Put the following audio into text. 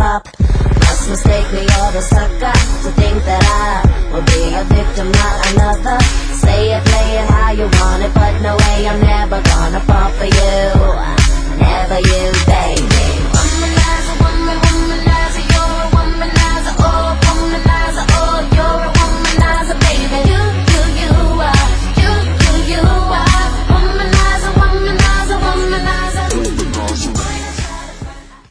up. Must mistake me, you're the sucker, to think that I will be a victim, not another. Say it, play it how you want it, but no way, I'm never gonna fall for you. Never you, baby.